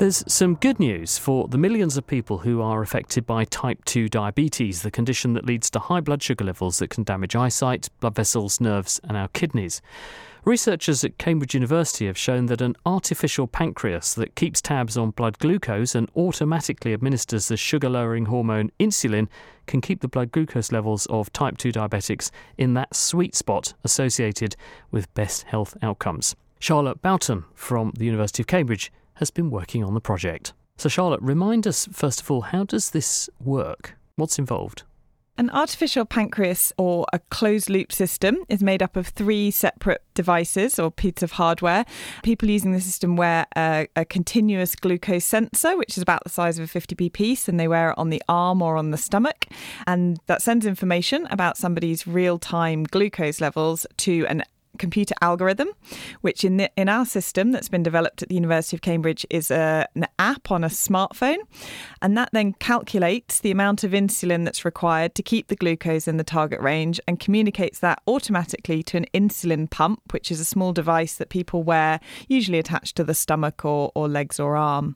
There's some good news for the millions of people who are affected by type 2 diabetes, the condition that leads to high blood sugar levels that can damage eyesight, blood vessels, nerves and our kidneys. Researchers at Cambridge University have shown that an artificial pancreas that keeps tabs on blood glucose and automatically administers the sugar-lowering hormone insulin can keep the blood glucose levels of type 2 diabetics in that sweet spot associated with best health outcomes. Charlotte Boughton from the University of Cambridge has been working on the project. So Charlotte, remind us first of all, how does this work? What's involved? An artificial pancreas, or a closed-loop system, is made up of 3 separate devices or pieces of hardware. People using the system wear a continuous glucose sensor, which is about the size of a 50p piece, and they wear it on the arm or on the stomach. And that sends information about somebody's real-time glucose levels to an computer algorithm, which in our system that's been developed at the University of Cambridge is an app on a smartphone, and that then calculates the amount of insulin that's required to keep the glucose in the target range and communicates that automatically to an insulin pump, which is a small device that people wear, usually attached to the stomach or legs or arm.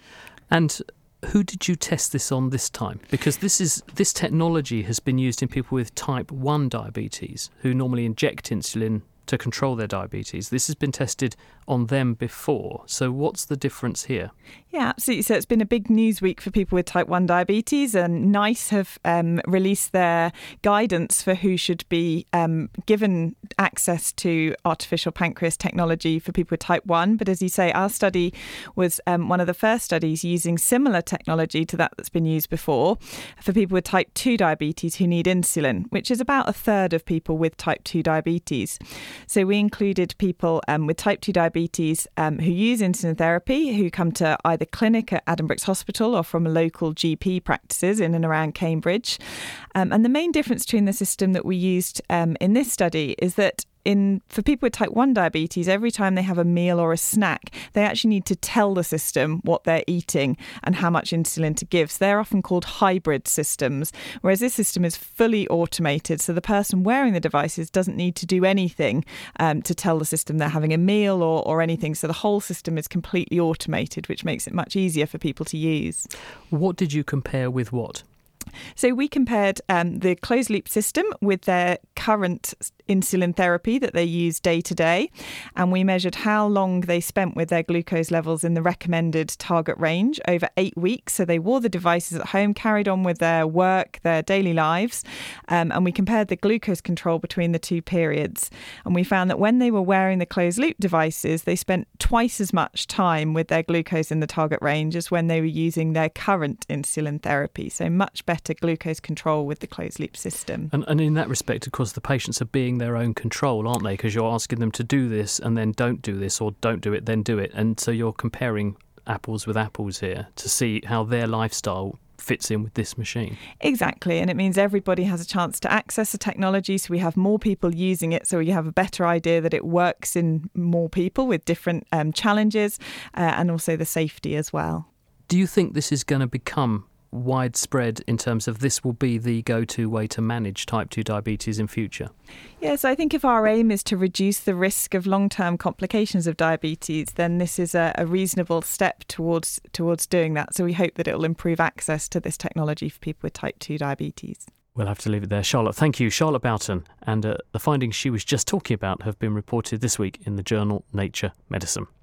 And who did you test this on this time? Because this technology has been used in people with type 1 diabetes who normally inject insulin to control their diabetes. This has been tested on them before. So what's the difference here? Yeah, absolutely. So it's been a big news week for people with type 1 diabetes, and NICE have released their guidance for who should be given access to artificial pancreas technology for people with type 1. But as you say, our study was one of the first studies using similar technology to that's been used before for people with type 2 diabetes who need insulin, which is about a third of people with type 2 diabetes. So we included people with type 2 diabetes who use insulin therapy, who come to either clinic at Addenbrooke's Hospital or from local GP practices in and around Cambridge. And the main difference between the system that we used in this study is that for people with type 1 diabetes, every time they have a meal or a snack, they actually need to tell the system what they're eating and how much insulin to give. So they're often called hybrid systems, whereas this system is fully automated. So the person wearing the devices doesn't need to do anything to tell the system they're having a meal or anything. So the whole system is completely automated, which makes it much easier for people to use. What did you compare with what? So we compared the closed-loop system with their current insulin therapy that they use day to day, and we measured how long they spent with their glucose levels in the recommended target range over 8 weeks. So they wore the devices at home, carried on with their work, their daily lives, and we compared the glucose control between the 2 periods. And we found that when they were wearing the closed-loop devices, they spent twice as much time with their glucose in the target range as when they were using their current insulin therapy. So much better glucose control with the closed-loop system. And in that respect, of course, the patients are being their own control, aren't they? Because you're asking them to do this and then don't do this, or don't do it, then do it. And so you're comparing apples with apples here to see how their lifestyle fits in with this machine. Exactly. And it means everybody has a chance to access the technology. So we have more people using it. So you have a better idea that it works in more people with different challenges and also the safety as well. Do you think this is going to become widespread in terms of this will be the go-to way to manage type 2 diabetes in future? Yes, I think if our aim is to reduce the risk of long-term complications of diabetes, then this is a reasonable step towards doing that. So we hope that it will improve access to this technology for people with type 2 diabetes. We'll have to leave it there. Charlotte, thank you. Charlotte Boughton. And the findings she was just talking about have been reported this week in the journal Nature Medicine.